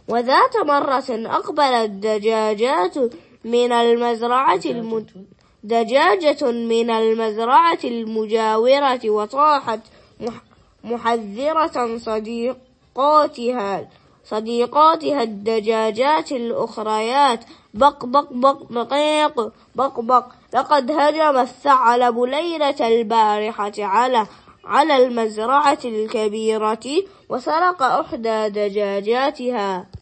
وذات مرة أقبلت دجاجة من المزرعة المجاورة، وصاحت محذرة صديقاتها الدجاجات الأخريات: بق بق بق بقيق بق بق، لقد هجم الثعلب ليلة البارحة على المزرعة الكبيرة وسرق إحدى دجاجاتها.